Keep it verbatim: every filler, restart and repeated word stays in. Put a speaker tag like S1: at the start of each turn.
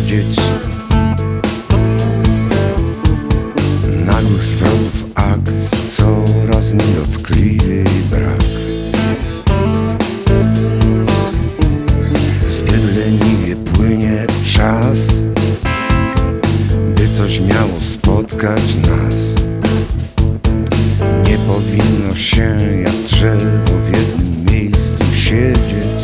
S1: wiedzieć. Nagłych zwrotów akcji coraz mi dotkliwiej brak. Zbyt leniwie płynie czas, by coś miało spotkać nas. Nie powinno się jak drzewo w jednym miejscu siedzieć.